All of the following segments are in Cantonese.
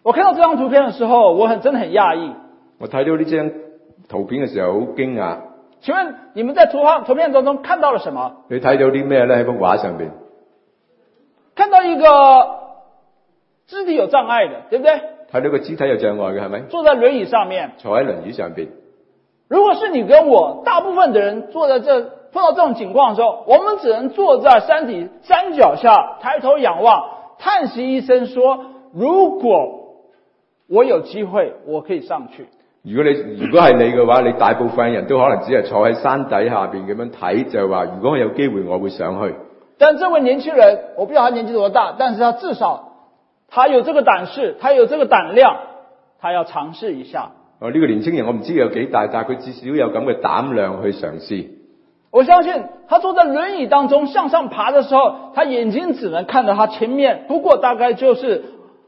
我看到这張圖片的時候，我真的很訝異。 我睇到呢張圖片嘅時候好驚訝。 請問你們在圖片當中看到了什麼？ 你睇到啲咩咧？喺幅畫上邊看到一個肢體有障礙的，對不對？ 睇到個肢體有障礙嘅係咪？ 坐在輪椅上面。 坐喺輪椅上邊。 如果是你跟我，大部分的人坐在這碰到這種情況的時候，我們只能坐在山腳下，抬頭仰望，嘆息一聲說：如果我有機會，我可以上去。如果係你嘅話，你大部分人都可能只係坐喺山底下邊咁樣睇，就係話如果我有機會，我會上去。 但這位年輕人，我不知道他年紀多大，但是他至少他有這個膽識，他有這個膽量，他要嘗試一下。 呢個年輕人我唔知有幾大，但係佢至少有咁嘅膽量去嘗試。 我相信他坐在輪椅當中向上爬的時候，他眼睛只能看到他前面，不過大概就是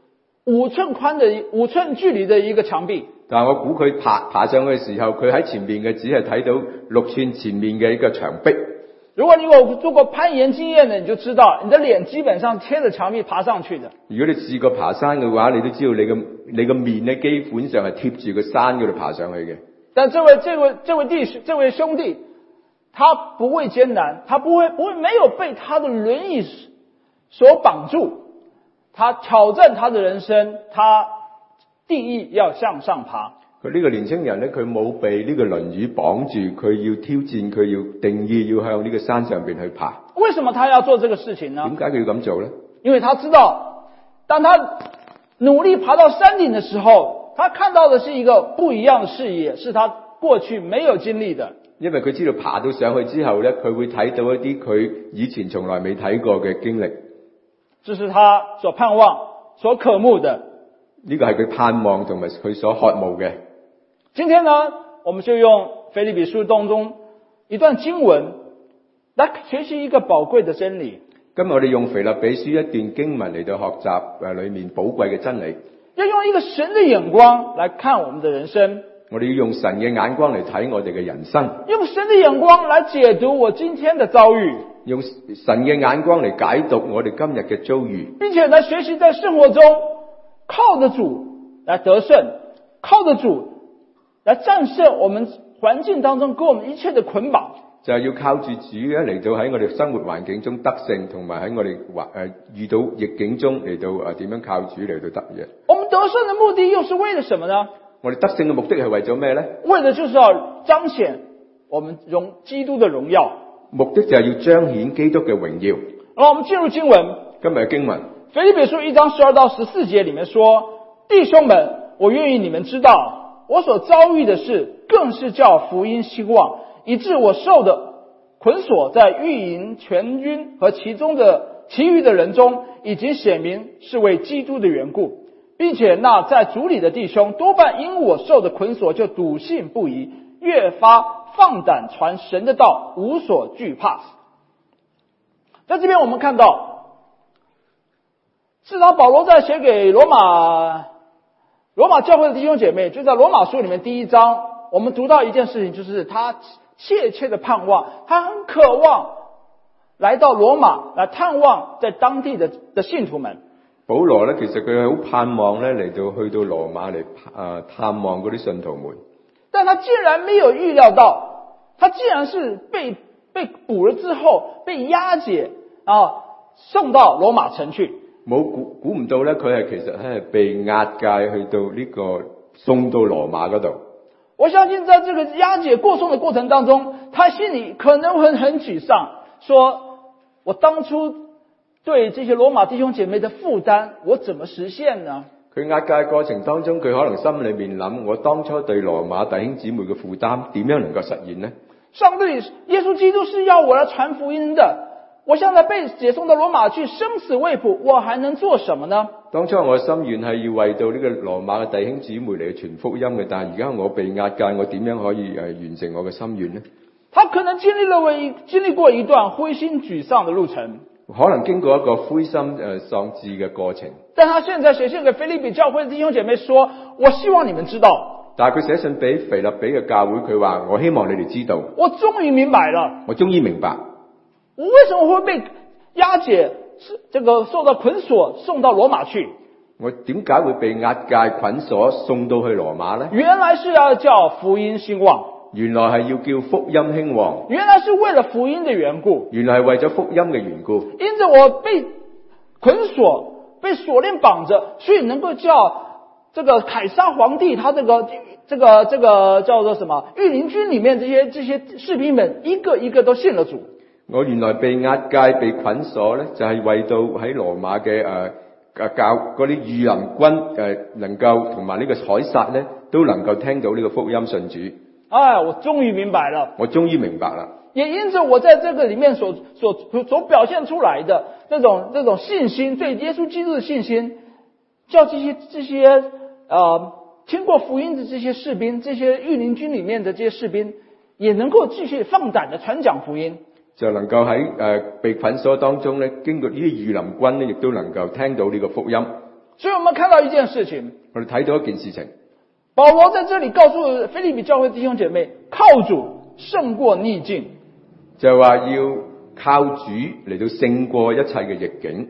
5寸距離的一個牆壁。 但係我估佢爬上去嘅時候，佢喺前面嘅只係睇到6寸前面嘅一個牆壁。 如果你有做過攀岩經驗的，你就知道你的臉基本上貼着牆壁爬上去的。 如果你試過爬山嘅話，你都知道你個面咧基本上係貼住個山嗰度爬上去嘅。但這位兄弟，他不畏艱難，他不會沒有被他的輪椅所綁住，他挑戰他的人生，他定義要向上爬。 佢呢個年輕人咧，佢冇被呢個輪椅綁住，佢要挑戰，佢要定義要向呢個山上邊去爬。 為什麼他要做這個事情呢？ 點解佢要咁做呢？ 因為他知道，當他努力爬到山頂的時候，他看到的是一個不一樣的視野，是他過去沒有經歷的。 因為佢知道爬到上去之後咧，佢會睇到一啲佢以前從來未睇過嘅經歷。這是他所盼望、所渴慕的。呢個係佢盼望同埋佢所渴慕嘅。 今天呢，我們就用腓立比書當中一段經文來學習一個寶貴的真理。 今日我哋用腓立比書一段經文嚟到學習裏面寶貴嘅真理。 要用一個神的眼光來看我們的人生。 我哋要用神嘅眼光嚟睇我哋嘅人生。 用神的眼光來解讀我今天的遭遇。 用神嘅眼光嚟解讀我哋今日嘅遭遇。 並且來學習在生活中靠着主來得勝，靠着主來戰勝我們環境當中給我們一切的捆綁。 就係要靠住主咧嚟到喺我哋生活環境中得勝，同埋喺我哋遇到逆境中嚟到點樣靠主嚟到得嘅。 我們得勝的目的又是為了什麼呢？ 我哋得勝嘅目的係為咗咩呢？ 為的就是要彰顯我們基督的榮耀。 目的就係要彰顯基督嘅榮耀。 好，我們進入經文。 今日嘅經文， 腓立比書1章12到14節裏面說：弟兄們，我願意你們知道，我所遭遇的事，更是叫福音興旺，以致我受的捆鎖在御營全軍和其中的其餘的人中，已經顯明是為基督的緣故，並且那在主裡的弟兄多半因我受的捆鎖就篤信不疑，越發放膽傳神的道，無所懼怕。在這邊我們看到，至少保羅在寫給羅馬教會的弟兄姐妹，就在羅馬書裡面第1章，我們讀到一件事情，就是他切切的盼望，他很渴望來到羅馬來探望在當地的信徒們。 保羅呢，其實佢好盼望呢嚟到去到羅馬嚟探望嗰啲信徒們， 但他竟然沒有預料到，他竟然是被捕了之後被押解送到羅馬城去。 冇估唔到呢，佢係其實係被押解去到呢個送到羅馬嗰度。 我相信在這個押解過送的過程當中，他心裡可能會很沮喪，說我當初對這些羅馬弟兄姐妹的負擔，我怎麼實現呢？ 佢押解過程當中，佢可能心裏面諗，我當初對羅馬弟兄姊妹嘅負擔點樣能夠實現呢？上帝耶穌基督是要我來傳福音的，我現在被解送到羅馬去，生死未卜，我還能做什麼呢？ 當初我嘅心願係要為到呢個羅馬嘅弟兄姊妹嚟傳福音嘅，但係而家我被押解，我點樣可以完成我嘅心願呢？ 他可能經歷過一段灰心沮喪的路程， 可能經過一個灰心喪志嘅過程。 但他現在寫信給腓立比教會的弟兄姐妹說，我希望你們知道。 但係佢寫信俾腓立比嘅教會，佢話我希望你哋知道， 我終於明白了， 我終於明白， 我為什麼會被押解，受到捆鎖送到羅馬去？ 我點解會被押解捆鎖送到去羅馬呢？ 原來是要叫福音興旺， 原來係要叫福音興旺， 原來是為了福音的緣故， 原來係為咗福音嘅緣故。 因着我被捆鎖、被鎖鏈綁着，所以能夠叫這個凱撒皇帝他這個叫做什麼御林軍裡面這些士兵們一個一個都信了主。 我原來被押解、被捆鎖咧，就係為到喺羅馬嘅教嗰啲御林軍能夠同埋呢個凱撒咧，都能夠聽到呢個福音信主。 哎，我終於明白了。我終於明白了。 也因着我在這個裡面所表現出來的這種信心，對耶穌基督的信心，叫這些聽過福音的這些士兵，這些御林軍裡面的這些士兵，也能夠繼續放膽的傳講福音。 就能夠喺被捆鎖當中咧，經過呢啲御林軍咧，亦都能夠聽到呢個福音。 所以我們看到一件事情， 我哋睇到一件事情， 保羅在這裡告訴腓立比教會弟兄姐妹，靠主勝過逆境， 就係話要靠主嚟到勝過一切嘅逆境。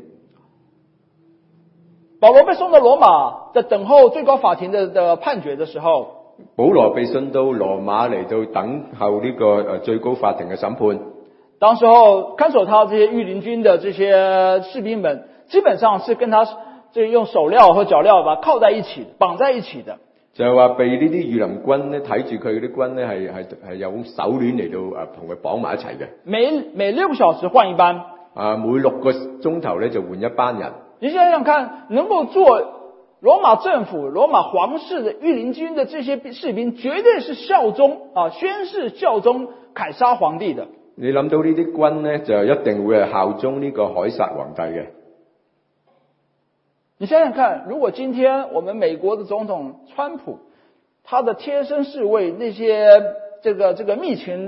保羅被送到羅馬，在等候最高法庭的判決的時候， 保羅被送到羅馬嚟到等候呢個最高法庭嘅審判。 當時候看守他這些御林軍的這些士兵們，基本上是跟他用手鐐和腳鐐把靠在一起，綁在一起的。 就係話被呢啲御林軍咧睇住佢嗰啲軍咧係有手鏈嚟到同佢綁埋一齊嘅。每 6個小時換一班。 每6個鐘頭咧就換一班人。 你想想看，能夠做羅馬政府、羅馬皇室的御林軍的這些士兵，絕對是效忠宣誓效忠凱撒皇帝的。 你諗到呢啲軍呢，就一定會係效忠呢個凱撒皇帝嘅。 你想想看，如果今天我們美國的總統川普，他的貼身侍衛那些這個密情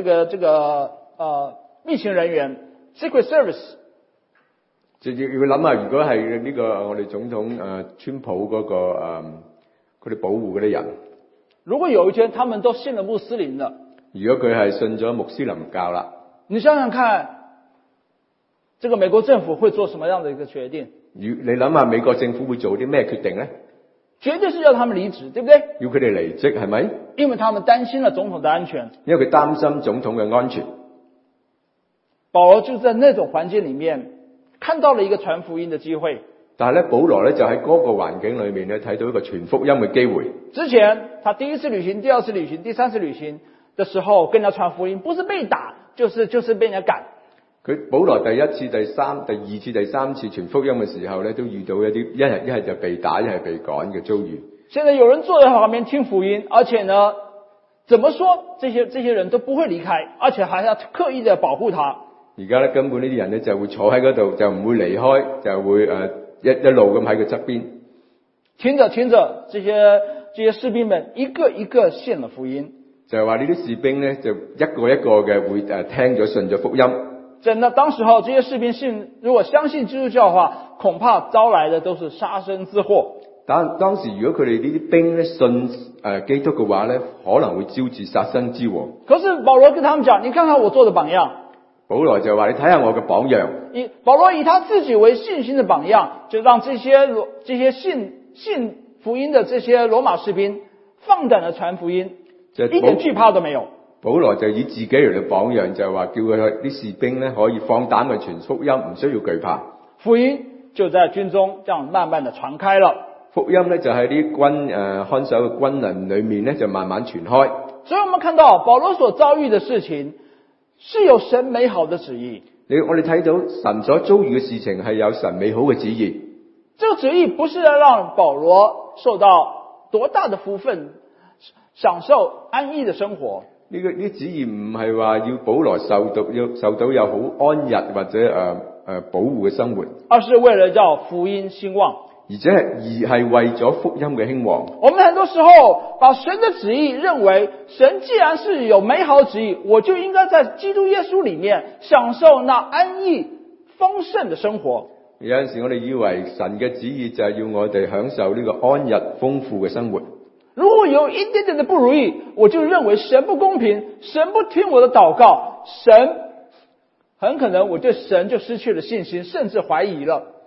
密情人員 Secret Service， 就要諗下，如果係呢個我哋總統川普嗰個佢哋保護嗰啲人， 如果有一天他們都信了穆斯林了。 如果佢係信咗穆斯林教啦， 你想想看，這個美國政府會做什麼樣的一個決定？ 你諗下美國政府會做啲咩決定呢？ 絕對是要他們離職，對不對？ 要佢哋離職係咪？ 因為他們擔心了總統的安全。 因為佢擔心總統嘅安全。 保羅就在那種環境裏面看到了一個傳福音的機會。 但係咧，保羅咧就喺嗰個環境裏面咧睇到一個傳福音嘅機會。 之前他第一次旅行、第二次旅行、第三次旅行的時候，跟人家傳福音，不是被打，就是被人家趕。 佢保羅第一次、第二次、第三次傳福音嘅時候咧，都遇到一啲一係就被打，一係被趕嘅遭遇。 現在有人坐在旁邊聽福音，而且呢，怎麼說這些人都不會離開，而且還要刻意的保護他。 而家咧根本呢啲人咧就會坐喺嗰度，就唔會離開，就會一路咁喺佢側邊。 聽着，這些士兵們一個一個信了福音。 就係話呢啲士兵咧，就一個一個嘅會聽咗信咗福音。 真的，當時候這些士兵如果相信基督教的話，恐怕招來的都是殺身之禍。 當時如果佢哋呢啲兵咧信基督嘅話咧，可能會招致殺身之禍。 可是保羅跟他們講，你看看我做的榜樣。 保羅就話：你睇下我嘅榜樣。 保羅以他自己為信心的榜樣，就讓這些信福音的這些羅馬士兵放膽的傳福音，一點懼怕都沒有。 保羅就以自己嚟嘅榜樣，就話叫佢啲士兵咧可以放膽去傳福音，唔需要懼怕。 福音就在軍中這樣慢慢的傳開了。 福音咧就喺啲看守嘅軍人裏面咧就慢慢傳開。 所以我們看到保羅所遭遇的事情是有神美好的旨意。 我哋睇到神所遭遇嘅事情係有神美好嘅旨意。 這個旨意不是要讓保羅受到多大的福分，享受安逸的生活。呢旨意唔係話要保羅受到有好安逸或者保護嘅生活， 而是為了叫福音興旺。 而係為咗福音嘅興旺。 我們很多時候把神的旨意認為，神既然是有美好旨意，我就應該在基督耶穌裡面享受那安逸豐盛的生活。 有陣時我哋以為神嘅旨意就係要我哋享受呢個安逸豐富嘅生活。 如果有一點點的不如意，我就認為神不公平，神不聽我的禱告，很可能我對神就失去了信心，甚至懷疑了。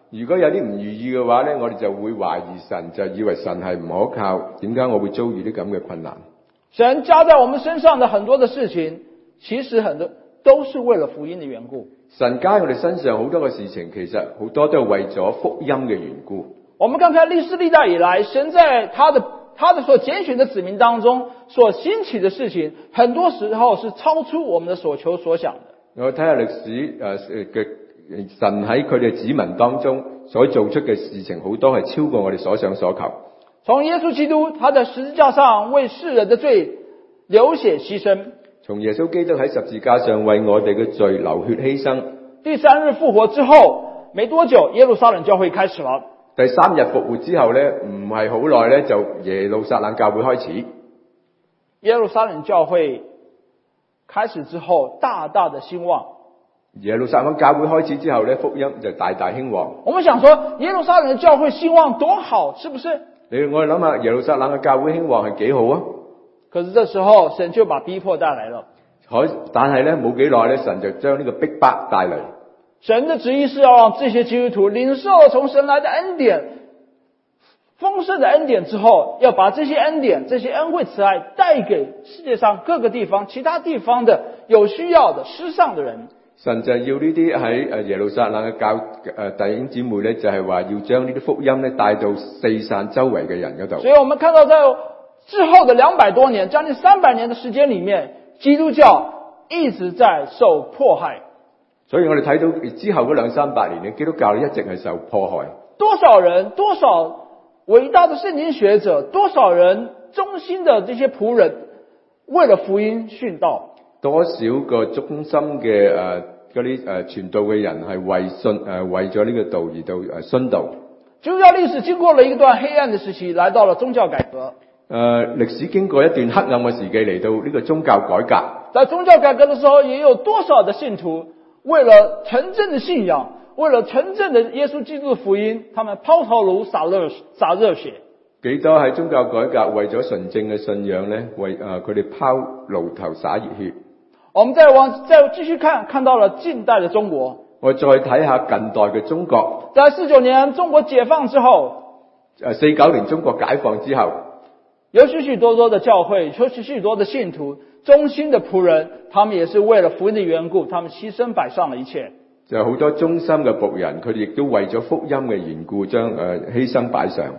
如果有啲唔如意嘅話咧，我哋就會懷疑神，就以為神係唔可靠。點解我會遭遇啲咁嘅困難？ 神加在我們身上的很多的事情，其實很多都是為了福音的緣故。 神加喺我哋身上好多嘅事情，其實好多都係為咗福音嘅緣故。 我們看看歷世歷代以來，神在他的所揀選的子民當中所興起的事情，很多時候是超出我們的所求所想的。 我睇下歷史嘅神喺佢哋子民當中所做出嘅事情，好多係超過我哋所想所求。 從耶穌基督他在十字架上為世人的罪流血犧牲， 從耶穌基督喺十字架上為我哋嘅罪流血犧牲， 第三日復活之後，沒多久耶路撒冷教會開始了。 第三日復活之後咧，唔係好耐咧，就耶路撒冷教會開始。 耶路撒冷教會開始之後，大大的興旺。 耶路撒冷教會開始之後咧，福音就大大興旺。 我們想說，耶路撒冷的教會興旺多好，是不是？ 我哋諗下，耶路撒冷嘅教會興旺係幾好啊？ 可是這時候，神就把逼迫帶來了。 但係咧，冇幾耐咧，神就將呢個逼迫帶嚟。 神的旨意是要讓這些基督徒領受了從神來的恩典，豐盛的恩典之後，要把這些恩典、這些恩惠慈愛帶給世界上各個地方、其他地方的有需要的失喪的人。 神就要呢啲喺耶路撒冷嘅弟兄姊妹咧，就係話要將呢啲福音咧帶到四散周圍嘅人嗰度。 所以我們看到在之後的200多年，將近300年的時間裡面，基督教一直在受迫害。 所以我哋睇到之後嗰200-300年咧，基督教一直係受迫害。 多少人，多少偉大的聖經學者，多少人忠心的這些僕人，為了福音殉道。 多少個忠心嘅嗰啲傳道嘅人係為咗呢個道而到殉道。 基督教歷史經過了一段黑暗的時期，來到了宗教改革。 歷史經過一段黑暗嘅時期，嚟到呢個宗教改革。 在宗教改革的時候，也有多少的信徒為了純正的信仰，為了純正的耶穌基督的福音，他們拋頭顱灑熱血。幾多喺宗教改革為咗純正嘅信仰呢？為佢哋拋顱頭灑熱血。 我們再繼續看到了近代的中國。 我再睇下近代嘅中國。 在49年中國解放之後 ，49年中國解放之後， 有許許多的教會，有許許多的信徒，忠心的僕人，他們也是為了福音的緣故，他們犧牲擺上了一切。 就好多忠心嘅僕人，佢哋亦都為咗福音嘅緣故，將犧牲擺上。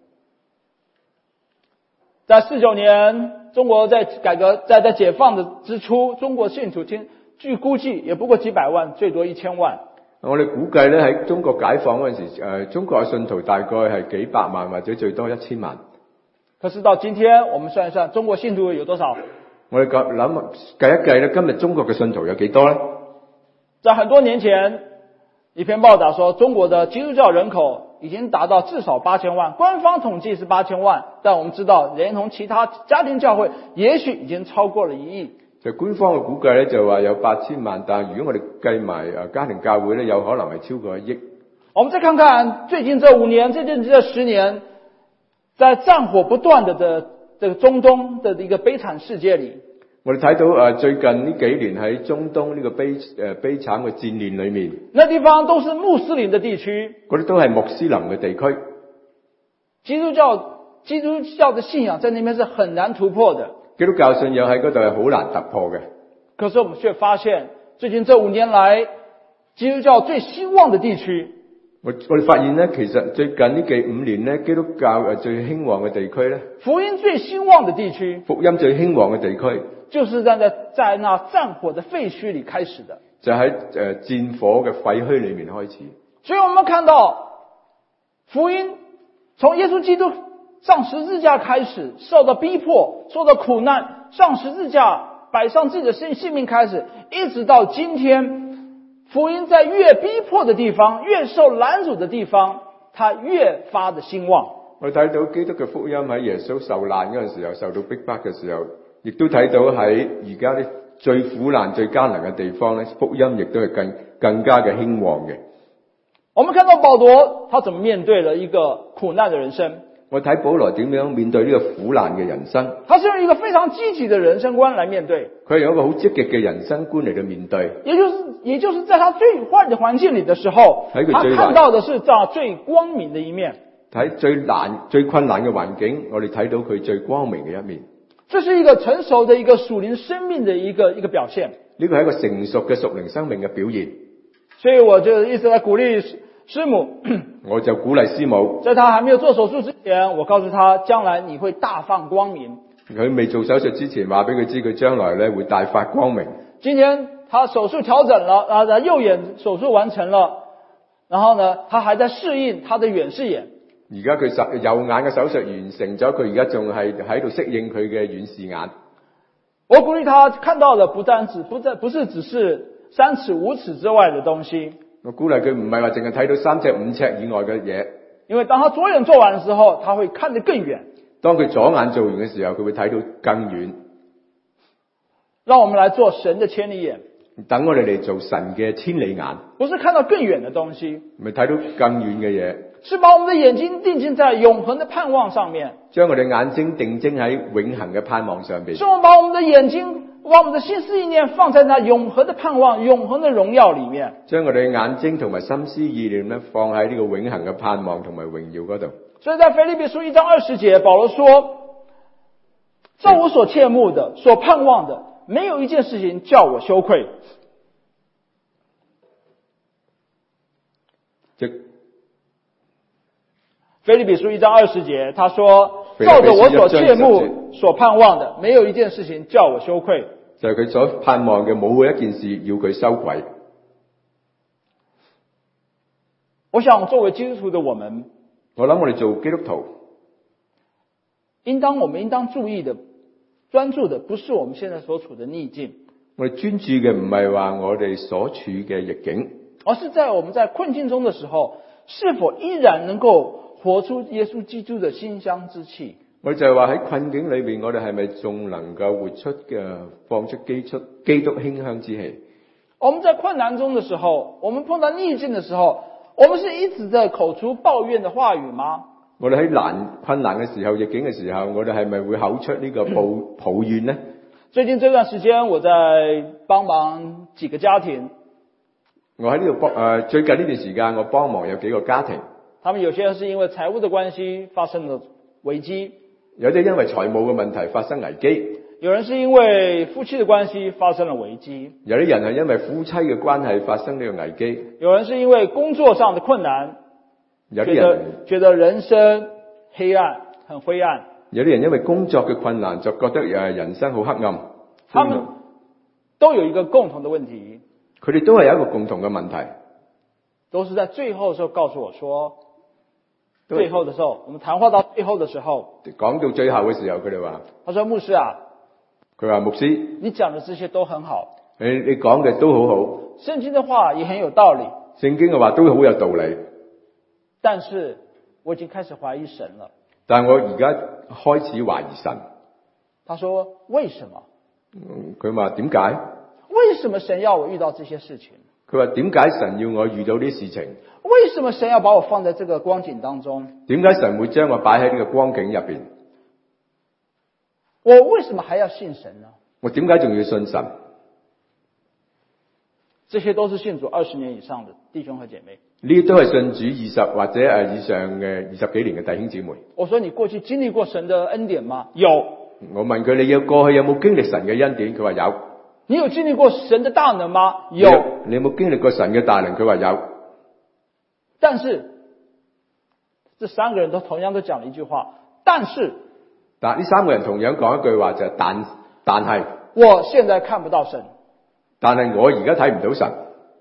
在49年，中國在改革在解放的之初，中國信徒據估計也不過幾百萬，最多1000萬。 我哋估計咧喺中國解放嗰陣時，中國嘅信徒大概係幾百萬或者最多1000萬。 可是到今天，我們算一算，中國信徒有多少？ 我哋計一計咧，今日中國嘅信徒有幾多咧？ 在很多年前，一篇報道說，中國的基督教人口已經達到至少8000萬，官方統計是8000萬，但我們知道，連同其他家庭教會，也許已經超過了1億。 就官方嘅估計咧，就話有8000萬，但係如果我哋計埋家庭教會咧，有可能係超過1億。 我們再看看最近這5年，最近這10年，在戰火不斷的這個中東的一個悲慘世界裏， 我哋睇到最近呢幾年喺中東呢個悲慘嘅戰亂裏面， 那地方都是穆斯林的地區， 嗰啲都係穆斯林嘅地區。 基督教的信仰在那邊是很難突破的。 基督教信仰喺嗰度係好難突破嘅。 可是我們卻發現，最近這5年來，基督教最興旺的地區， 我哋發現咧，其實最近呢5年咧，基督教最興旺嘅地區咧， 福音最興旺的地區， 福音最興旺嘅地區， 就是在那戰火的廢墟裏開始的， 就喺戰火嘅廢墟裏面開始。 所以我們看到福音從耶穌基督上十字架開始，受到逼迫，受到苦難，上十字架擺上自己的性命開始，一直到今天，福音在越逼迫的地方，越受攔阻的地方，它越發的興旺。 我睇到基督嘅福音喺耶穌受難嗰陣時候，受到逼迫嘅時候，亦都睇到喺而家啲最苦難、最艱難嘅地方咧，福音亦都係更加嘅興旺嘅。 我們看到保羅，他怎麼面對了一個苦難的人生。 我睇保羅點樣面對呢個苦難嘅人生， 他是用一個非常積極的人生觀來面對， 佢係用一個好積極嘅人生觀嚟到面對， 也就是在他最壞的環境裏的時候，他看到的是他最光明的一面。 睇最困難嘅環境，我哋睇到佢最光明嘅一面。 這是一個成熟的一個屬靈生命的一個表現。 呢個係一個成熟嘅屬靈生命嘅表現。 所以我就一直在鼓勵師母， 我就鼓勵師母， 在他還沒有做手術之前，我告訴他，將來你會大放光明。 佢未做手術之前，話俾佢知佢將來咧會大發光明。 今天他手術調整了，然後他右眼手術完成了，然後呢，他還在適應他的遠視眼。 而家佢右眼嘅手術完成咗，佢而家仲係喺度適應佢嘅遠視眼。 我鼓勵他看到的不是只是3尺5尺之外的東西。 我鼓勵佢唔係話淨係睇到3尺5尺以外嘅嘢。 因為當他左眼做完的時候，他會看得更遠。 當佢左眼做完嘅時候，佢會睇到更遠。 讓我們來做神的千里眼。 等我哋嚟做神嘅千里眼。 不是看到更遠的東西， 唔係睇到更遠嘅嘢。 是把我們的眼睛定睛在永恆的盼望上面。 將我哋眼睛定睛喺永恆嘅盼望上邊。 是我們把我們的眼睛，把我們的心思意念放在那永恆的盼望、永恆的榮耀裏面。 將我哋眼睛同埋心思意念咧放喺呢個永恆嘅盼望同埋榮耀嗰度。 所以在腓立比書1章20節，保羅說：照我所切慕的、所盼望的，沒有一件事情叫我羞愧。腓立比書1章20節，他說：照着我所切慕、所盼望的，沒有一件事情叫我羞愧。 就係佢所盼望嘅，冇一件事要佢羞愧。 我想作為基督徒的我們， 我諗我哋做基督徒， 我們應當注意的、專注的，不是我們現在所處的逆境。 我哋專注嘅唔係話我哋所處嘅逆境， 而是在我們在困境中的時候，是否依然能夠活出耶穌基督的馨香之氣。 我哋就係話喺困境裏邊，我哋係咪仲能夠活出嘅放出基督馨香之氣？ 我們在困難中的時候，我們碰到逆境的時候，我們是一直在口出抱怨的話語嗎？ 我哋喺困難嘅時候、逆境嘅時候，我哋係咪會口出呢個抱怨呢？ 最近這段時間，我在幫忙幾個家庭。 我喺呢度最近呢段時間，我幫忙有幾個家庭。 他們有些人是因為財務的關係發生了危機， 有啲因為財務嘅問題發生危機， 有人是因為夫妻的關係發生了危機， 有啲人係因為夫妻嘅關係發生呢個危機， 有人是因為工作上的困難， 有啲人覺得人生黑暗，很灰暗， 有啲人因為工作嘅困難就覺得人生好黑暗。 他們都有一個共同的問題， 佢哋都係有一個共同嘅問題， 都是在最後的時候告訴我說，最後的時候，我們談話到最後的時候，講到最後嘅時候，佢哋話，他說牧師啊， 佢話牧師， 你講的這些都很好， 你講嘅都好好， 聖經的話也很有道理， 聖經嘅話都好有道理， 但是我已經開始懷疑神了， 但我而家開始懷疑神。 他說為什麼？ 佢話點解？ 為什麼神要我遇到這些事情？ 佢話點解神要我遇到啲事情？ 為什麼神要把我放在這個光景當中？ 點解神會將我擺喺呢個光景入邊？ 我為什麼還要信神呢？ 我點解仲要信神？ 這些都是信主20年以上的弟兄和姐妹。 呢啲都係信主20或者以上嘅20幾年嘅弟兄姊妹。 我說你過去經歷過神的恩典嗎？有。我問佢你過去有冇經歷神嘅恩典？佢話有。 你有經歷過神的大能嗎？有。 你有冇經歷過神嘅大能？佢話有。 但是這三個人都同樣都講了一句話，但是呢三個人同樣講一句話就係但係我現在看不到神， 但係我而家睇唔到神。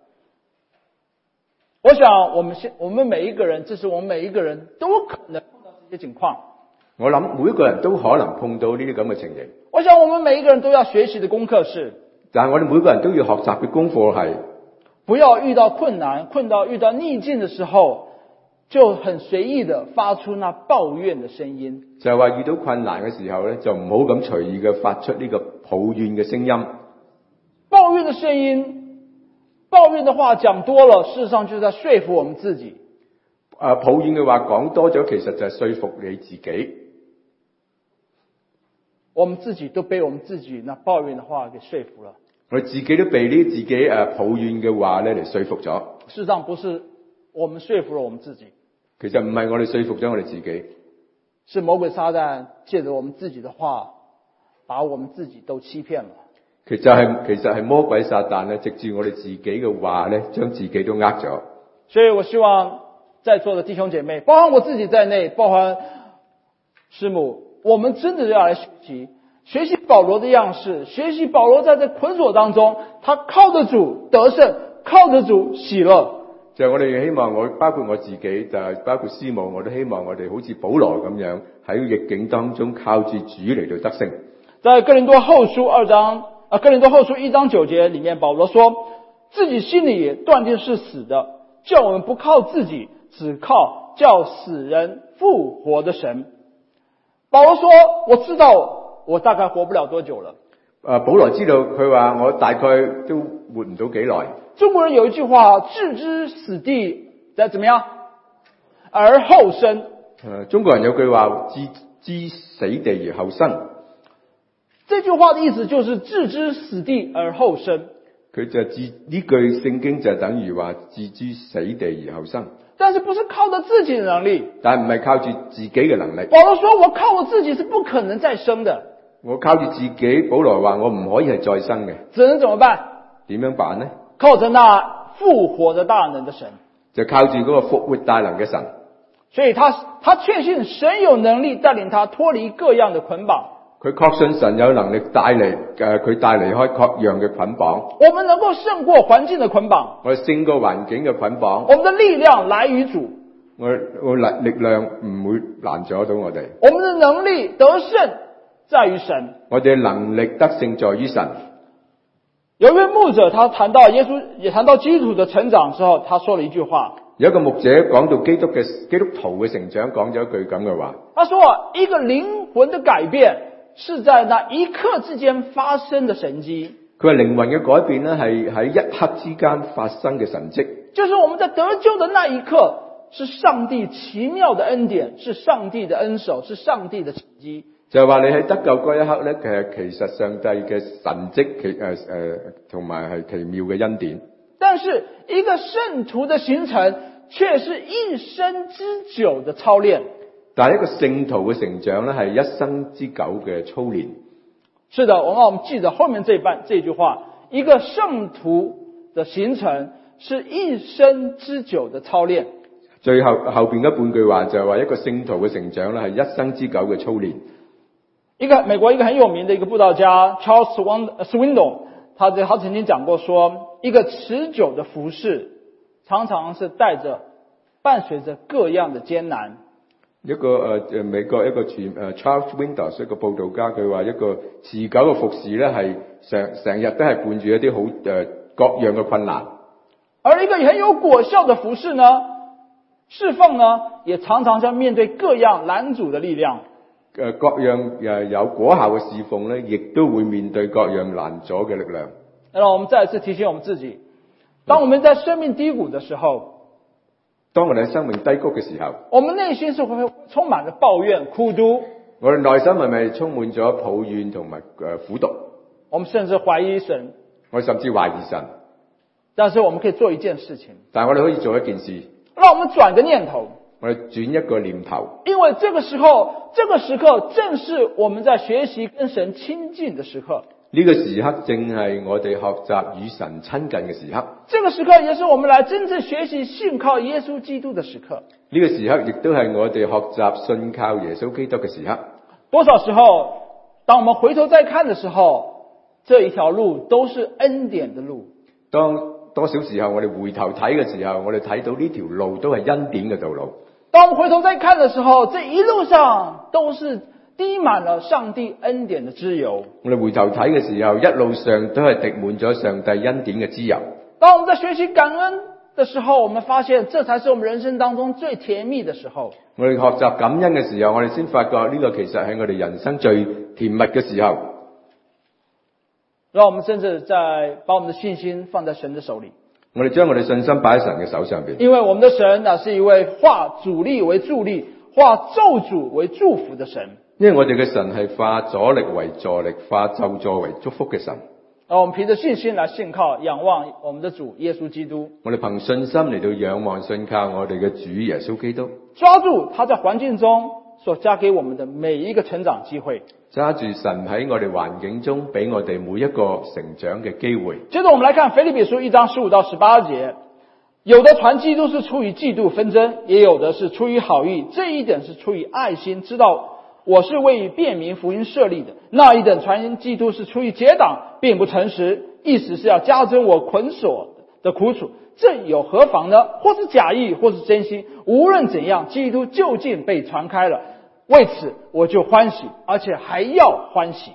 我想我們每一個人，這是我們每一個人都可能碰到這些情況。 我諗每一個人都可能碰到呢啲咁嘅情形。 我想我們每一個人都要學習的功課是， 但係我哋每個人都要學習嘅功課係， 不要遇到困難、遇到逆境的時候，就很隨意的發出那抱怨的聲音。 就係話遇到困難嘅時候咧，就唔好咁隨意嘅發出呢個抱怨嘅聲音。 抱怨的聲音，抱怨的話講多了，事實上就是在說服我們自己。 抱怨嘅話講多咗，其實就係說服你自己。 我們自己都被我們自己那抱怨的話給說服了。 我哋自己都被呢自己抱怨嘅話咧嚟說服咗。 事實上不是我們說服了我們自己， 其實唔係我哋說服咗我哋自己， 是魔鬼撒旦借着我們自己的話，把我們自己都欺騙了。 其實係魔鬼撒旦咧，藉住我哋自己嘅話咧，將自己都呃咗。 所以我希望在座的弟兄姐妹，包含我自己在內，包含師母，我們真的要來學習保羅的樣式，學習保羅在這捆鎖當中，他靠着主得勝，靠着主喜樂。 就係我哋希望包括我自己，就係包括師母，我都希望我哋好似保羅咁樣喺逆境當中靠住主嚟到得勝。 在哥林多後書1章9節裏面，保羅說自己心裏也斷定是死的，叫我們不靠自己，只靠叫死人復活的神。保羅說我知道我大概活不了多久了。 保羅知道佢話我大概都活唔到幾耐。 中國人有一句話，置之死地再怎麼樣而後生。 中國人有句話，置之死地而後生。 這句話的意思就是置之死地而後生。 佢就呢句聖經就等於話置之死地而後生。 但是不是靠着自己的能力， 但係唔係靠住自己嘅能力。 保羅說我靠我自己是不可能再生的。 我靠住自己，保羅話我唔可以係再生嘅。 只能怎麼辦？ 點樣辦呢？ 靠着那復活的大能的神， 就靠住嗰個復活大能嘅神。 所以他確信神有能力帶領他脫離各樣的捆綁。 佢確信神有能力佢帶離開各樣嘅捆綁。 我們能夠勝過環境的捆綁。 我哋勝過環境嘅捆綁。 我們的力量來於主。 我力量唔會攔阻到我哋。 我們的能力得勝在於神。 我哋嘅能力得勝在於神。 有一位牧者，他談到耶穌，也談到基督徒的成長之後，他說了一句話。 有一個牧者講到基督徒嘅成長，講咗一句咁嘅話。 他說一個靈魂的改變是在那一刻之間發生的神蹟。 佢話靈魂嘅改變咧，係喺一刻之間發生嘅神蹟。 就是我們在得救的那一刻，是上帝奇妙的恩典，是上帝的恩手，是上帝的奇蹟。就係話你喺得救嗰一刻咧，其實上帝嘅神蹟同埋係奇妙嘅恩典。但是一個聖徒的形成，卻是一生之久的操練。 但係一個聖徒嘅成長咧，係一生之久嘅操練。 是的，我們記得後面這句話，一個聖徒的形成是一生之久的操練。 最後邊嗰半句話就係話，一個聖徒嘅成長咧，係一生之久嘅操練。美國一個很有名的一個佈道家 Charles Swindoll， 他曾經講過說，一個持久的服事常常是伴隨着各樣的艱難。一個美國一個Charles Swindoll 一個佈道家，佢話一個持久嘅服事咧，係成日都係伴住一啲好各樣嘅困難。而一個很有果效的服事呢，侍奉呢，也常常要面對各樣攔阻的力量。各樣有果效嘅侍奉咧，亦都會面對各樣攔阻嘅力量。讓我們再一次提醒我們自己，當我們在生命低谷的時候，當我哋喺生命低谷嘅時候，我們內心是會充滿了抱怨、苦毒。我哋內心係咪充滿咗抱怨同埋苦毒？我們甚至懷疑神。我甚至懷疑神。但是我們可以做一件事情。但係我哋可以做一件事。讓我們轉個念頭。我哋轉一個念頭，因為這個時刻正是我們在學習跟神親近的時刻。呢個時刻正係我哋學習與神親近嘅時刻。這個時刻也是我們來真正學習信靠耶穌基督的時刻。呢個時刻亦都係我哋學習信靠耶穌基督嘅時刻。多少時候，當我們回頭再看的時候，這一條路都是恩典的路。當多少時候我哋回頭睇嘅時候，我哋睇到呢條路都係恩典嘅道路。當我們回頭再看的時候，這一路上都是滴滿了上帝恩典的滋油。我哋回頭睇嘅時候，一路上都係滴滿咗上帝恩典嘅滋油。當我們在學習感恩的時候，我們發現這才是我們人生當中最甜蜜的時候。我哋學習感恩嘅時候，我哋先發覺呢個其實係我哋人生最甜蜜嘅時候。讓我們甚至把我們的信心放在神的手裏。 我哋將我哋信心擺喺神嘅手上邊。 因為我們的神乃是一位化阻力為助力，化咒詛為祝福的神。 因為我哋嘅神係化阻力為助力，化咒詛為祝福嘅神。 而我們憑着信心來信靠仰望我們的主耶穌基督。 我哋憑信心嚟到仰望信靠我哋嘅主耶穌基督， 抓住他在環境中所加給我們的每一個成長機會。 揸住神喺我哋環境中俾我哋每一個成長嘅機會。 接着我們來看腓立比書1章15到18節，有的傳基督是出於嫉妒紛爭，也有的是出於好意，這一等是出於愛心，知道我是為辨明福音設立的，那一等傳基督是出於結黨，並不誠實，意思是要加增我捆鎖的苦楚，這有何妨呢？或是假意，或是真心，無論怎樣，基督究竟被傳開了，為此我就歡喜，而且還要歡喜。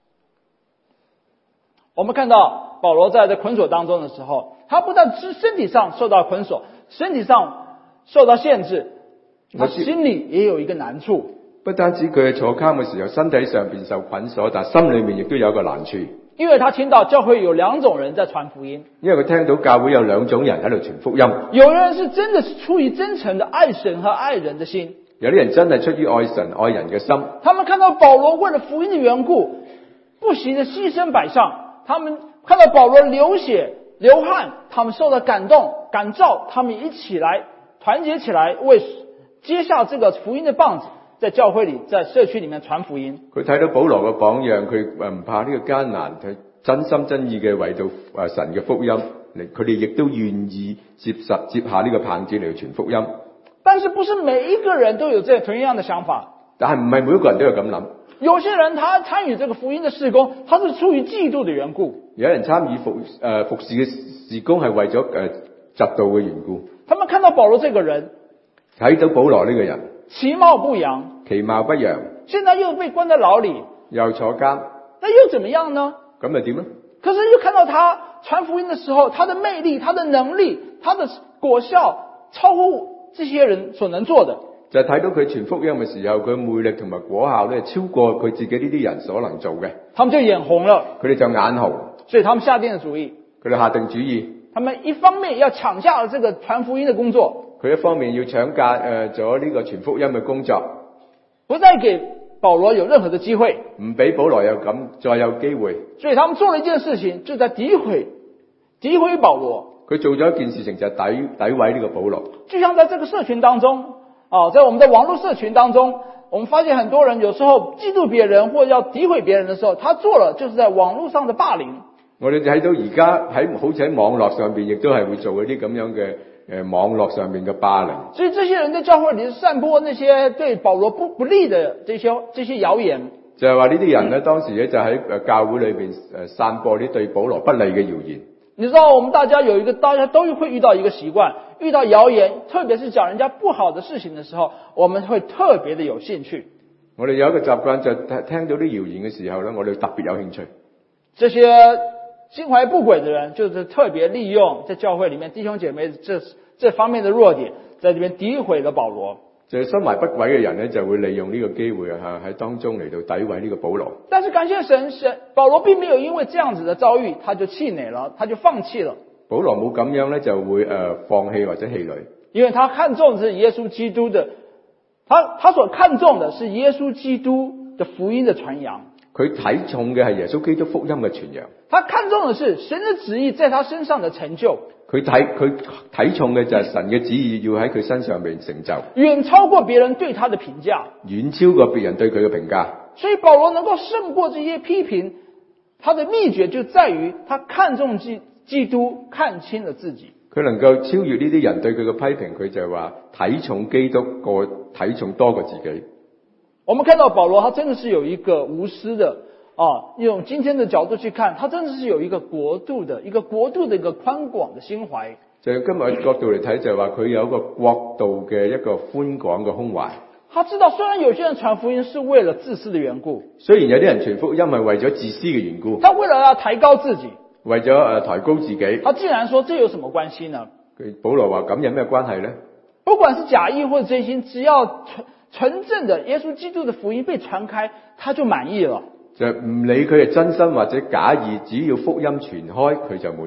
我們看到保羅在這捆鎖當中的時候，他不但是身體上受到捆鎖，身體上受到限制，他心裏也有一個難處。 不單止佢坐監嘅時候身體上邊受捆鎖，但心裏面亦都有一個難處。 因為他聽到教會有兩種人在傳福音， 因為佢聽到教會有兩種人喺度傳福音。 有人是真的是出於真誠的愛神和愛人的心， 有啲人真係出於愛神愛人嘅心。 他們看到保羅為了福音的緣故，不惜的犧牲擺上，他們看到保羅流血流汗，他們受到感動感召，他們一起來團結起來，為接下這個福音的棒子，在教會裏在社區裏面傳福音。 佢睇到保羅嘅榜樣，佢唔怕呢個艱難，佢真心真意嘅為到神嘅福音，佢哋亦都願意接下呢個棒子嚟傳福音。 但是不是每一個人都有這同樣的想法， 但係唔係每一個人都有咁諗。 有些人他參與這個福音的事工，他是出於嫉妒的緣故。 有人參與服侍嘅事工係為咗嫉妒嘅緣故。 他們看到保羅這個人， 睇到保羅呢個人其貌不揚， 其貌不揚， 現在又被關在牢裏， 又坐監， 那又怎麼樣呢？ 咁又點呢？ 可是又看到他傳福音的時候，他的魅力，他的能力，他的果效超乎這些人所能做的。 就係睇到佢傳福音嘅時候，佢魅力同埋果效咧，超過佢自己呢啲人所能做嘅。 他們就眼紅了， 佢哋就眼紅， 所以他們下定了主意。 佢哋下定主意， 他們一方面要搶下了這個傳福音的工作， 佢一方面要搶架咗呢個傳福音嘅工作， 不再給保羅有任何的機會， 唔俾保羅有咁再有機會。 所以他們做了一件事情，就在詆毀保羅。 佢做咗一件事情，就係詆毀呢個保羅。 就像在這個社群當中，在我們的網絡社群當中，我們發現很多人有時候嫉妒別人或者要詆毀別人的時候，他做了就是在網絡上的霸凌。 我哋睇到而家好似喺網絡上邊，亦都係會做一啲咁樣嘅網絡上面嘅霸凌。 所以這些人在教會裏散播那些對保羅不利的這些謠言。 就係話呢啲人呢，當時咧就喺教會裏邊散播啲對保羅不利嘅謠言。 你知道我們大家都會遇到一個習慣，遇到謠言，特別是講人家不好的事情的時候，我們會特別的有興趣。 我哋有一個習慣，就聽到啲謠言嘅時候呢，我哋特別有興趣。 這些心懷不軌的人，就是特別利用在教會裏面弟兄姐妹這方面的弱點，在這邊詆毀了保羅。 就係心懷不軌嘅人呢，就會利用呢個機會喺當中嚟到詆毀呢個保羅。 但是感謝神，保羅並沒有因為這樣子的遭遇，他就氣餒了，他就放棄了。 保羅冇咁樣呢，就會放棄或者氣餒， 因為他看重的是耶穌基督的，他所看重的是耶穌基督的福音的傳揚。 佢睇重嘅係耶穌基督福音嘅傳揚。 他看重的是神的旨意在他身上的成就。 佢睇重嘅就係神嘅旨意要喺佢身上面成就， 遠超過別人對他的評價， 遠超過別人對佢嘅評價。 所以保羅能夠勝過這些批評，他的秘訣就在於他看重基督，看清了自己。 佢能夠超越呢啲人對佢嘅批評，佢就係話睇重基督過睇重多過自己。 我們看到保羅，他真的是有一個無私的用今天的角度去看，他真的是有一個國度的一個寬廣的心懷。 就今日嘅角度嚟睇，就係話佢有一個國度嘅一個寬廣嘅胸懷。 他知道雖然有些人傳福音是為了自私的緣故， 雖然有啲人傳福音係為咗自私嘅緣故， 他為了要抬高自己， 為咗抬高自己。 他既然說這有什麼關係呢？ 保羅話咁有咩關係呢？ 不管是假意或者真心，只要純正的耶穌基督的福音被傳開，他就滿意了。 就唔理佢係真心或者假意，只要福音傳開，佢就滿意啦。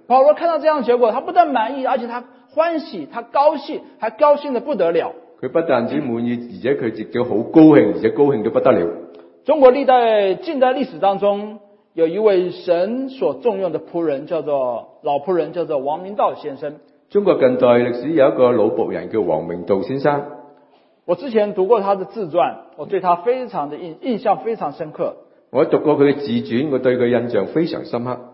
保羅看到這樣的結果，他不但滿意，而且他歡喜，他高興，還高興得不得了。 佢不但止滿意，而且佢亦都好高興，而且高興到不得了。 中國近代歷史當中，有一位神所重用的老僕人，叫做王明道先生。 中國近代歷史有一個老僕人叫王明道先生。 我之前讀過他的自傳，我對他非常的印象非常深刻。 我讀過佢嘅自傳，我對佢印象非常深刻。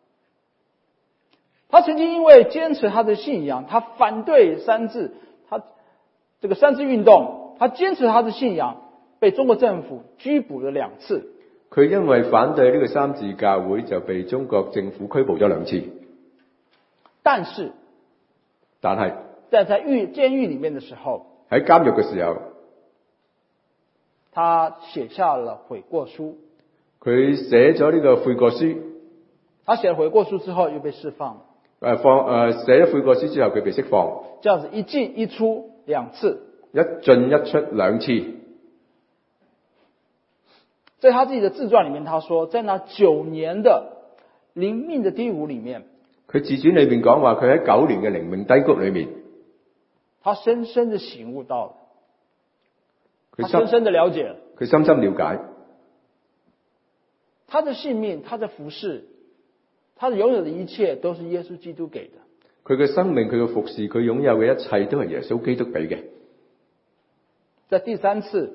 他曾經因為堅持他的信仰，他反對三自，他這個三自運動，他堅持他的信仰，被中國政府拘捕了2次。 佢因為反對呢個三自教會，就被中國政府拘捕咗2次。 但是在監獄裏面的時候， 喺監獄嘅時候， 他寫下了悔過書。 佢寫咗呢個悔過書。 他寫了悔過書之後又被釋放。 寫咗悔過書之後佢被釋放。 這樣子一進一出2次。 一進一出2次。 在他自己的自傳裏面，他說在那9年的靈命的低谷裏面， 佢自傳裏面講話，佢喺9年嘅靈命低谷裏面， 他深深的醒悟到了，他深深的了解了， 佢深深了解， 他的性命，他的服事，他擁有的一切都是耶穌基督給的。 佢嘅生命，佢嘅服事，佢擁有嘅一切都係耶穌基督俾嘅。 在第三次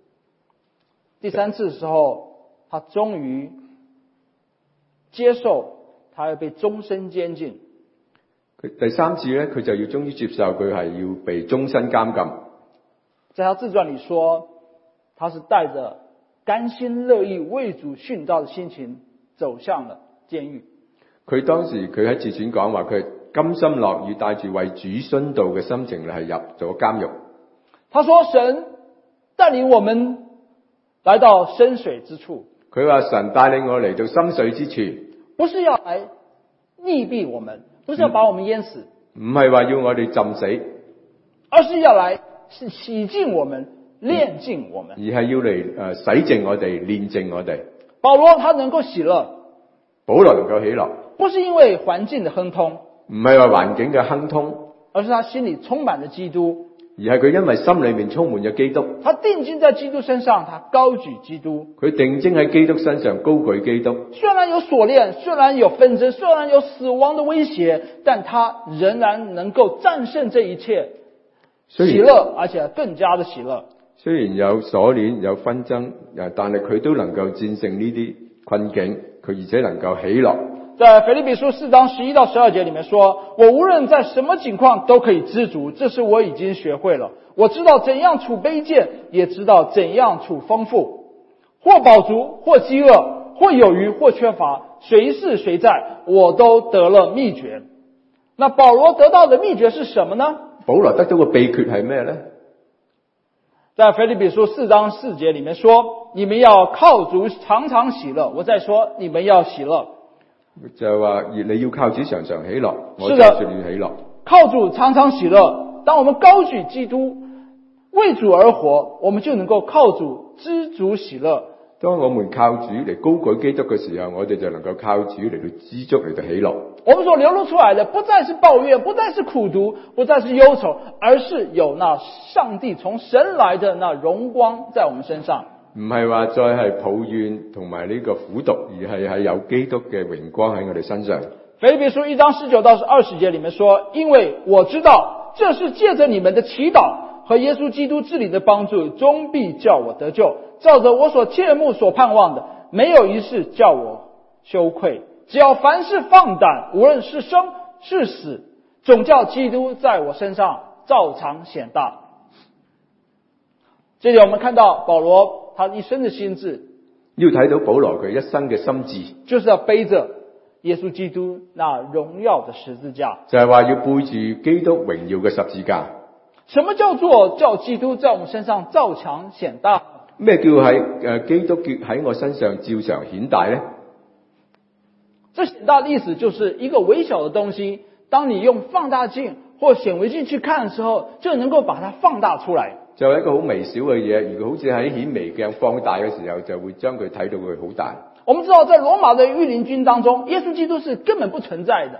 的時候，他終於接受他要被終身監禁。 佢第3次咧，佢就要終於接受佢係要被終身監禁。 在他自傳裏說，他是帶着甘心樂意為主殉道的心情走向了監獄。 佢當時佢喺自傳講話，佢係甘心樂意帶住為主殉道嘅心情係入咗監獄。 他說神帶領我們來到深水之處。佢話神帶領我嚟到深水之處， 不是要來溺斃我們，不是要把我們淹死， 唔係話要我哋浸死， 而是要來洗淨我們，煉淨我們， 而係要嚟洗淨我哋，煉淨我哋。 保羅他能夠喜樂， 保羅能夠喜樂， 不是因為環境的亨通， 唔係話環境嘅亨通， 而是他心裏充滿了基督， 而係佢因為心裏面充滿咗基督。 他定睛在基督身上，他高舉基督。 佢定睛喺基督身上，高舉基督。 雖然有鎖鏈，雖然有紛爭，雖然有死亡的威脅，但他仍然能夠戰勝這一切，喜樂，而且更加的喜樂。 雖然有鎖鏈有紛爭，但係佢都能夠戰勝呢啲困境，佢而且能夠喜樂。 在腓立比書4章11到12節裏面說，我無論在什麼情況都可以知足，這是我已經學會了。我知道怎樣處卑賤，也知道怎樣處豐富，或飽足，或飢餓，或有餘，或缺乏，誰是誰在，我都得了秘訣。那保羅得到的秘訣是什麼呢？ 保羅得到嘅秘訣係咩呢？ 在腓立比書4章4節裏面說，你們要靠主常常喜樂。我再說，你們要喜樂。 就係話，你要靠主常常喜樂。我就說要喜樂。 靠主常常喜樂。當我們高舉基督，為主而活，我們就能夠靠主知足喜樂。 當我們靠主嚟高舉基督嘅時候，我哋就能夠靠主嚟到知足嚟到喜樂。 我們所流露出來的不再是抱怨，不再是苦毒，不再是憂愁，而是有那上帝從神來的那榮光在我們身上。 唔係話再係抱怨同埋呢個苦毒，而係有基督嘅榮光喺我哋身上。 腓立比書1章19到20節裏面說，因為我知道這是借着你們的祈禱和耶穌基督治理的幫助，終必叫我得救，照着我所切慕所盼望的，沒有一事叫我羞愧。只要凡事放膽，無論是生是死，總叫基督在我身上照常顯大。這裡我們看到保羅他一生的心志， 要睇到保羅佢一生嘅心志， 就是要背着耶穌基督那榮耀的十字架， 就係話要背住基督榮耀嘅十字架。 什麼叫做叫基督在我們身上照常顯大？ 咩叫喺基督喺我身上照常顯大呢？ 這顯大的意思就是一個微小的東西，當你用放大鏡或顯微鏡去看的時候，就能夠把它放大出來。 就係一個好微小嘅嘢，如果好似喺顯微鏡放大嘅時候，就會將佢睇到佢好大。 我們知道在羅馬的御林軍當中，耶穌基督是根本不存在的。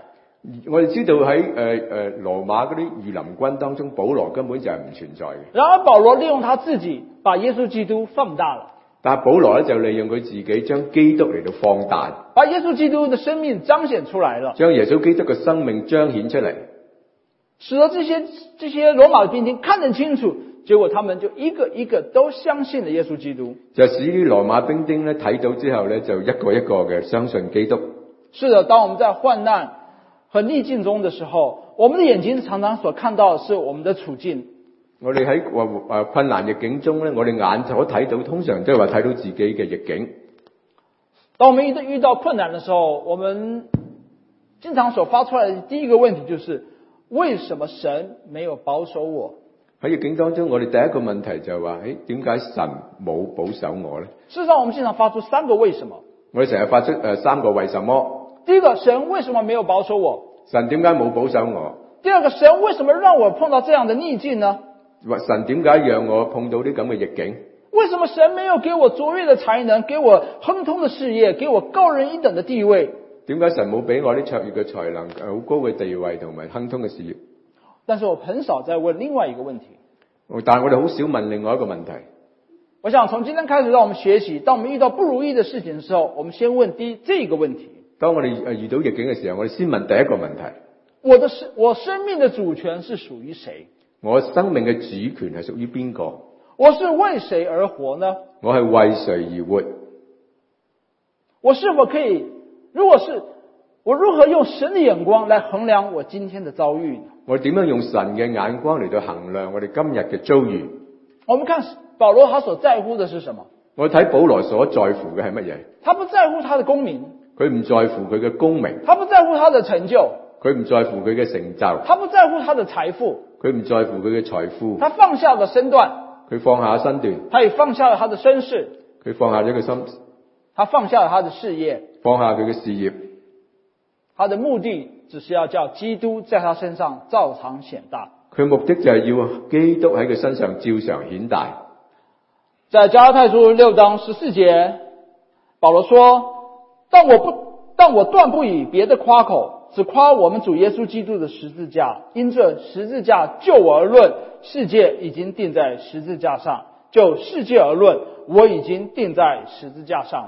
我哋知道喺羅馬嗰啲御林軍當中，保羅根本就係唔存在嘅。 然而保羅利用他自己，把耶穌基督放大了。 但係保羅咧就利用佢自己將基督嚟到放大， 把耶穌基督的生命彰顯出來了， 將耶穌基督嘅生命彰顯出嚟， 使得這些羅馬的兵丁看得清楚，結果他們就一個一個都相信了耶穌基督。 就使啲羅馬兵丁咧睇到之後咧，就一個一個嘅相信基督。 是的，當我們在患難和逆境中的時候，我們的眼睛常常所看到的是我們的處境。 我哋喺困難逆境中咧，我哋眼所睇到通常都係話睇到自己嘅逆境。 當我們遇到困難的時候，我們經常所發出來的第一個問題就是：為什麼神沒有保守我？ 喺逆境當中，我哋第一個問題就係話：點解神冇保守我呢？ 事實上，我們經常發出三個為什麼。 我哋成日發出三個為什麼。 第一個，神為什麼沒有保守我？ 神點解冇保守我？ 第二個，神為什麼讓我碰到這樣的逆境呢？ 神點解讓我碰到啲咁嘅逆境？ 為什麼神沒有給我卓越的才能，給我亨通的事業，給我高人一等的地位？ 點解神冇俾我啲卓越嘅才能、好高嘅地位同埋亨通嘅事業？ 但是我很少再問另外一個問題。 但係我哋好少問另外一個問題。 我想從今天開始，讓我們學習，當我們遇到不如意的事情的時候，我們先問這個問題。 當我哋遇到逆境嘅時候，我哋先問第一個問題： 我生命的主權是屬於誰？ 我生命嘅主權係屬於邊個？ 我是為誰而活呢？ 我係為誰而活？ 我是否可以，我如何用神的眼光來衡量我今天的遭遇呢？ 我點樣用神嘅眼光嚟到衡量我哋今日嘅遭遇？ 我們看保羅，他所在乎的是什麼？ 我睇保羅所在乎嘅係乜嘢？ 他不在乎他的功名， 佢唔在乎佢嘅功名， 他不在乎他的成就， 佢唔在乎佢嘅成就， 他不在乎他的財富， 佢唔在乎佢嘅財富， 他放下了身段， 佢放下身段， 他也放下了他的身世， 佢放下咗個心， 他放下了他的事業， 放下佢嘅事業， 他的目的只是要叫基督在他身上照常顯大。 佢目的就係要基督喺佢身上照常顯大。 在加拉太書6章14節，保羅說：但我斷不以別的誇口，只誇我們主耶穌基督的十字架。因這十字架就我而論，世界已經釘在十字架上；就世界而論，我已經釘在十字架上。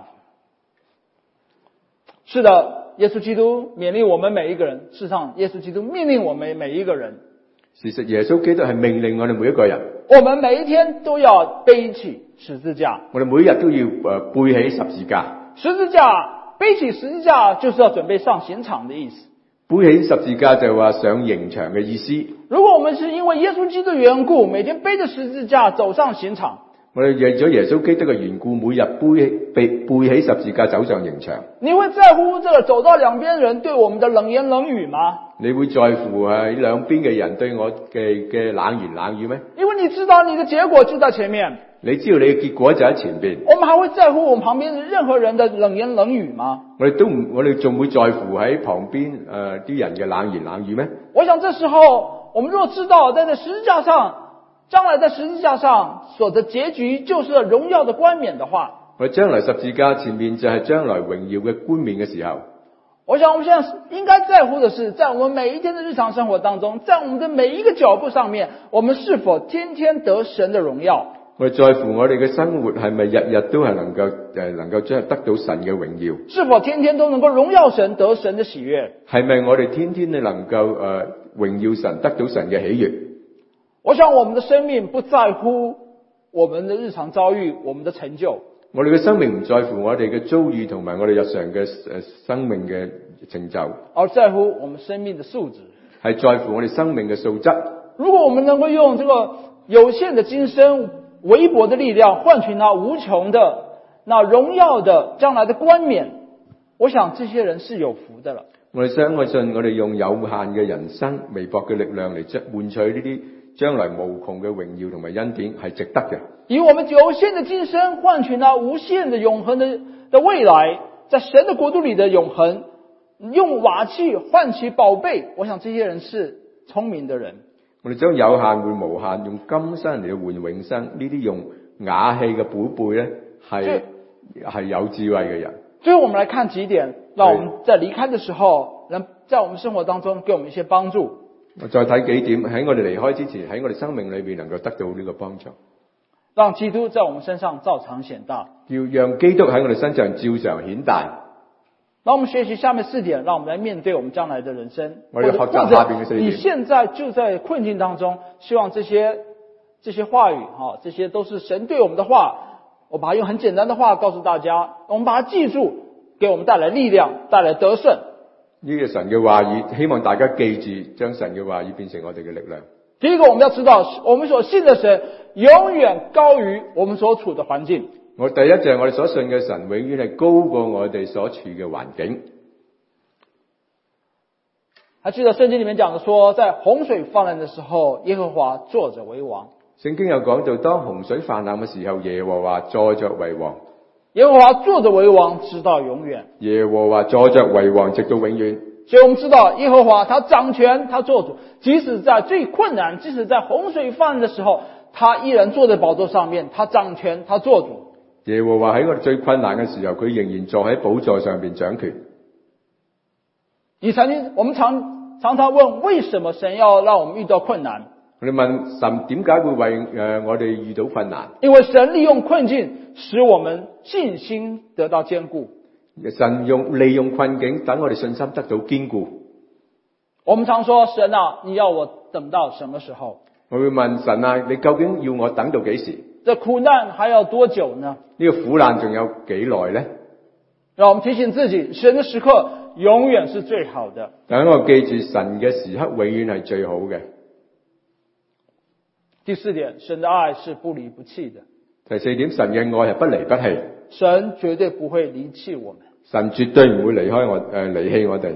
是的，耶穌基督勉勵我們每一個人。事實上，耶穌基督命令我們每一個人。 事實耶穌基督係命令我哋每一個人， 我們每一天都要背起十字架。 我哋每日都要背起十字架。 背起十字架就是要準備上刑場的意思。 背起十字架就係話上刑場嘅意思。 如果我們是因為耶穌基督的緣故，每天背着十字架走上刑場， 我哋為咗耶穌基督嘅緣故，每日背起十字架走上刑場。 你會在乎這個走到兩邊人對我們的冷言冷語嗎？ 你會在乎兩邊嘅人對我嘅冷言冷語咩？ 因為你知道你的結果就在前面。 你知道你嘅結果就喺前邊。 我們還會在乎我們旁邊任何人的冷言冷語嗎？ 我哋仲會在乎喺旁邊啲人嘅冷言冷語咩？ 我想這時候我們若知道在這十字架上，將來在十字架上所的結局就是榮耀的冠冕的話， 我將來十字架前面就係將來榮耀嘅冠冕嘅時候， 我想我們現在應該在乎的是，在我們每一天的日常生活當中，在我們的每一個腳步上面，我們是否天天得神的榮耀？ 我哋在乎我哋嘅生活係咪日日都係能夠將得到神嘅榮耀？ 是否天天都能夠榮耀神，得神的喜悅？ 係咪我哋天天都能夠榮耀神，得到神嘅喜悅？ 我想我們的生命不在乎我們的日常遭遇，我們的成就。 我哋嘅生命唔在乎我哋嘅遭遇同埋我哋日常嘅生命嘅成就， 而在乎我們生命的素質， 係在乎我哋生命嘅素質。 如果我們能夠用這個有限的今生、微薄的力量換取那無窮的、那榮耀的將來的冠冕，我想這些人是有福的了。 我信我哋用有限嘅人生、微薄嘅力量嚟換取呢啲將來無窮嘅榮耀同埋恩典，係值得嘅。 以我們有限的今生換取那無限的永恆的未來，在神的國度裏的永恆，用瓦器換取寶貝，我想這些人是聰明的人。 我哋將有限換無限，用今生嚟換永生，呢啲用瓦器嘅寶貝咧，係有智慧嘅人。 最後我們來看幾點，讓我們在離開的時候能在我们生活當中給我們一些幫助。 我再睇幾點喺我哋離開之前，喺我哋生命裏邊能夠得到呢個幫助。 讓基督在我們身上照常顯大。 要讓基督喺我哋身上照常顯大。 讓我們學習下面4點，讓我們來面對我們將來的人生。 我哋學習下邊嘅4點。 你現在就在困境當中，希望這些話語，這些都是神對我們的話。我把它用很簡單的話告訴大家，我們把它記住，給我們帶來力量，帶來得勝。 呢個神嘅話語，希望大家記住，將神嘅話語變成我哋嘅力量。 第一個，我們要知道，我們所信的神永遠高於我們所處的環境。 第一就係我哋所信嘅神，永遠係高過我哋所處嘅環境。 還記得聖經裡面講的說，在洪水泛濫的時候，耶和華坐着為王。 聖經有講到，當洪水泛濫嘅時候，耶和華坐着為王。 耶和華坐着為王，直到永遠。 耶和華坐着為王，直到永遠。 所以我們知道，耶和華他掌權，他做主，即使在最困難，即使在洪水泛濫的時候，他依然坐在寶座上面，他掌權，他做主。 耶和華喺我哋最困難嘅時候，佢仍然坐喺寶座上邊掌權。 我們常常問，為什麼神要讓我們遇到困難？ 我哋問神點解會為我哋遇到困難？ 因為神利用困境，使我們信心得到堅固。 神利用困境，等我哋信心得到堅固。 我們常說，神啊，你要我等到什麼時候？ 我會問神啊，你究竟要我等到幾時？ 這苦難還要多久呢？ 呢個苦難仲有幾耐呢？ 讓我們提醒自己，神的時刻永遠是最好的。 等我記住，神嘅時刻永遠係最好嘅。 第4點，神的愛是不離不棄的。 第4點，神嘅愛係不離不棄。 神絕對不會離棄我們。 神絕對唔會離棄我哋。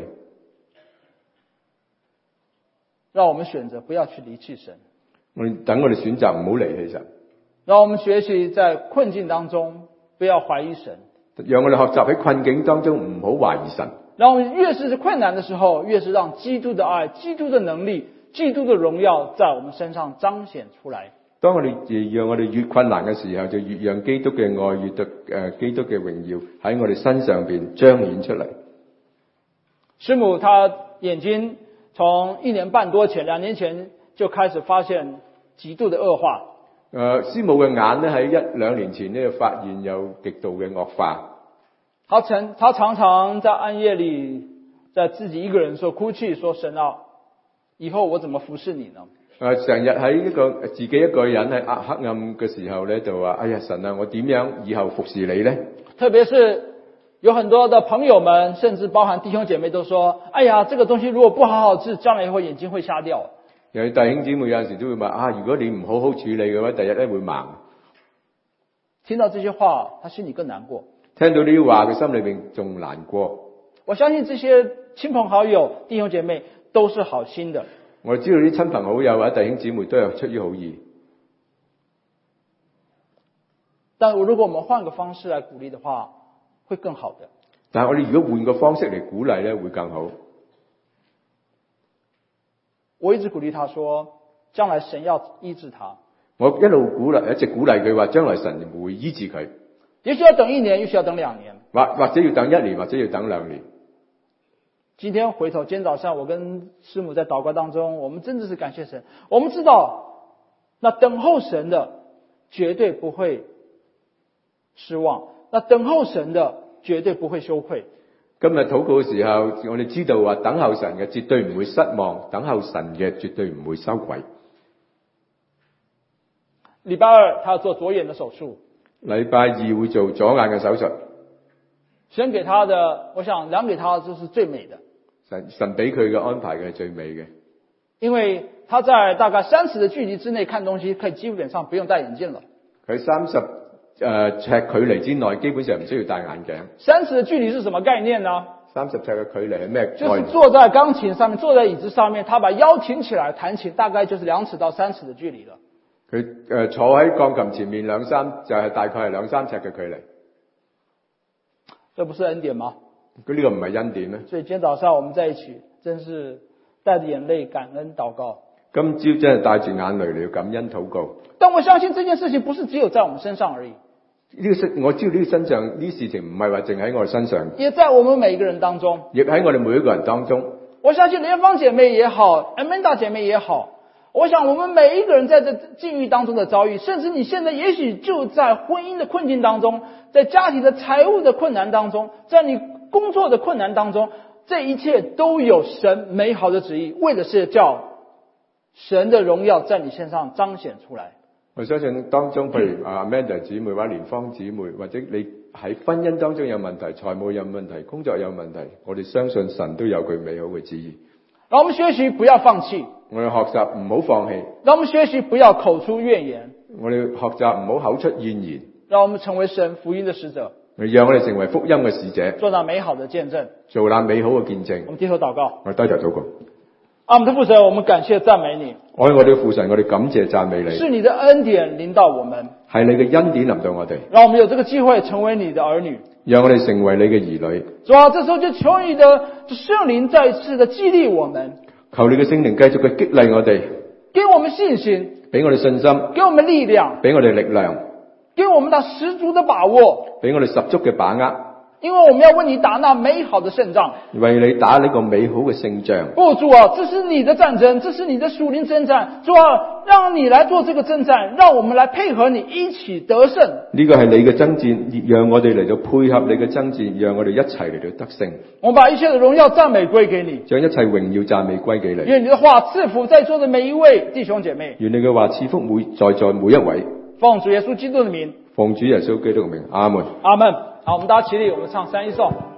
讓我們選擇不要去離棄神。 等我哋選擇唔好離棄神。 讓我們學習在困境當中不要懷疑神。 讓我哋學習喺困境當中唔好懷疑神。 讓我們越是困難的時候，越是讓基督的愛、基督的能力、基督的榮耀在我們身上彰顯出來。當我哋讓我哋越困難嘅時候，就越讓基督嘅愛、基督嘅榮耀喺我哋身上邊彰顯出嚟。 師母她眼睛從1年半多前、2年前就開始發現極度的惡化。 師母嘅眼咧喺1-2年前呢，發現有極度嘅惡化。 他常常在暗夜裏，在自己一個人說哭泣，說神啊，以後我怎麼服侍你呢？ 成日喺自己一個人喺黑暗嘅時候咧，就話：哎呀，神啊，我點樣以後服侍你呢？ 特別是有很多的朋友們，甚至包含弟兄姐妹都說：哎呀，這個東西如果不好好治，將來以後眼睛會瞎掉。 有弟兄姊妹有陣時都會問：如果你唔好好處理嘅話，第日咧會盲。 聽到這些話，他心裏更難過。 聽到呢啲話，佢心裏邊仲難過。 我相信這些親朋好友、弟兄姐妹都是好心的。 我知道啲親朋好友或者弟兄姊妹都有出於好意。 但如果我們換個方式來鼓勵的話，會更好的。 但係我哋如果換個方式嚟鼓勵咧，會更好。 我一直鼓勵他說，將來神要醫治他。 我一直鼓勵佢話，將來神會醫治佢。 也許要等1年，也許要等2年， 或者要等1年，或者要等2年。 今天早上我跟師母在禱告當中，我們真的是感謝神。我們知道，那等候神的絕對不會失望，那等候神的絕對不會羞愧。 今日禱告嘅時候，我哋知道話等候神嘅絕對唔會失望，等候神嘅絕對唔會羞愧。 禮拜2他要做左眼的手術。 禮拜2會做左眼嘅手術。 神給他的，我想量給他的就是最美的。 神俾佢嘅安排嘅係最美嘅。 因為他在大概30的距離之內看東西，可以基本上不用戴眼鏡了。 佢30尺距離之內，基本上唔需要戴眼鏡。 30的距離是什麼概念呢 ？30尺嘅距離係咩概念？ 就是坐在鋼琴上面，坐在椅子上面，他把腰挺起來彈琴，大概就是2尺到3尺的距離了。 佢坐喺鋼琴前面就係大概係2-3尺嘅距離。 這不是恩典嗎？ 佢呢個唔係恩典咩？ 所以今天早上我們在一起，真是帶着眼淚感恩禱告。 今朝真係帶住眼淚嚟感恩禱告。 但我相信這件事情不是只有在我們身上而已。 我知道呢個身上呢事情唔係話淨喺我哋身上， 也在我們每一個人當中， 亦喺我哋每一個人當中。 我相信蓮芳姐妹也好 ，Amanda 姐妹也好，我想我們每一個人在這境遇當中的遭遇，甚至你現在也許就在婚姻的困境當中，在家庭的財務的困難當中，在你工作的困難當中，這一切都有神美好的旨意，為的是叫神的榮耀在你身上彰顯出來。 我相信當中，譬如Amanda 姊妹或者蓮芳姊妹，或者你喺婚姻當中有問題、財務有問題、工作有問題，我哋相信神都有佢美好嘅旨意。 讓我們學習不要放棄， 我哋學習唔好放棄。 讓我們學習不要口出怨言， 我哋學習唔好口出怨言。 讓我們成為神福音的使者， 讓我哋成為福音嘅使者， 做那美好的見證， 做那美好嘅見證。 我們低頭禱告， 我低頭禱告。 我們的父神，我們感謝讚美你。 我哋嘅父神，我哋感謝讚美你。 是你的恩典臨到我們， 係你嘅恩典臨到我哋， 讓我們有這個機會成為你的兒女。 讓我哋成為你嘅兒女。 主啊，這時候就求你的聖靈再一次的激勵我們， 求你嘅聖靈繼續嘅激勵我哋， 給我們信心， 俾我哋信心， 給我們力量， 俾我哋力量， 給我們那十足的把握， 俾我哋十足嘅把握。 因為我們要為你打那美好的勝仗， 為你打呢個美好嘅勝仗。 主啊，這是你的戰爭，這是你的屬靈征戰。主啊，讓你來做這個征戰，讓我們來配合你一起得勝。呢個係你嘅征戰，讓我哋嚟到配合你嘅征戰，讓我哋一齊嚟到得勝。我們把一切的榮耀讚美歸給你，將一切榮耀讚美歸給你。願你的話賜福在座的每一位弟兄姐妹，願你嘅話賜福在座每一位。奉主耶穌基督的名，奉主耶穌基督的名，阿門，阿門。好，我們大家起立，我們唱3一頌。